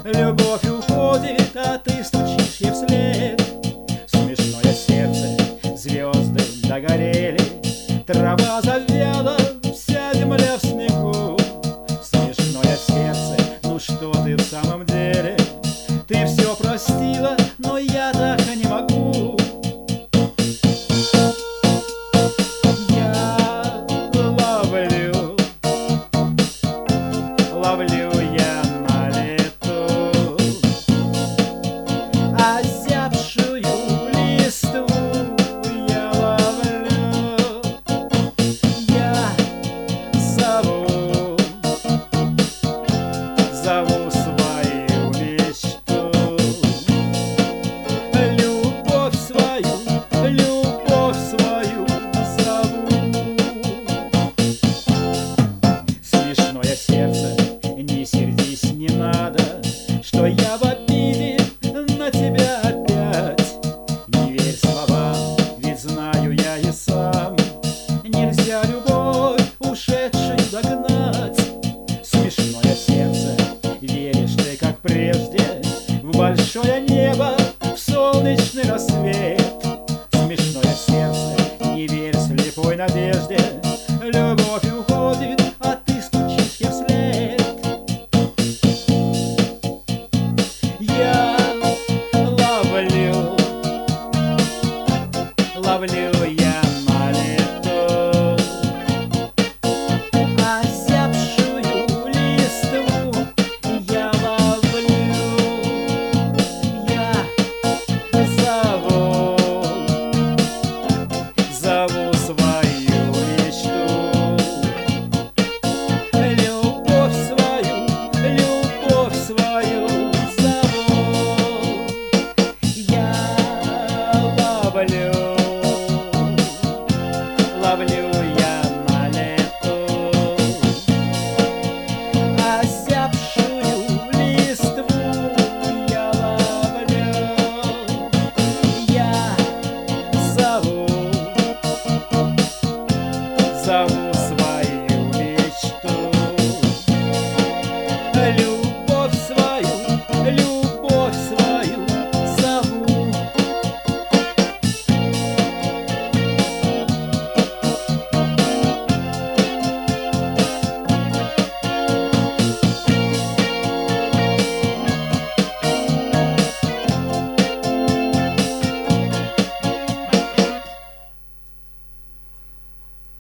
Любовь уходит, а ты стучишь ей вслед. Смешное сердце, звезды догорели, трава завяла, вся земля в снегу. Смешное сердце, ну что ты в самом деле? Ты все простила, но я так и не могу. Я ловлю, ловлю я на лету озябшую листву. Я ловлю, я зову, зову свою мечту. Любовь свою зову. Смешное сердце, не сердись, не надо, что я в обиде на тебя опять. Не верь словам, ведь знаю я и сам, нельзя любовь ушедшей догнать. Смешное сердце, веришь ты, как прежде, в большое небо, в солнечный рассвет. Смешное сердце, не верь слепой надежде, любовь уходит, а ты стучишь ей вслед. Я ловлю, ловлю я на лету озябшую листву. Я ловлю, я зову, зову свою мечту. Любовь свою зову. Я ловлю, ловлю я на лету озябшую листву. Я ловлю, я зову, зову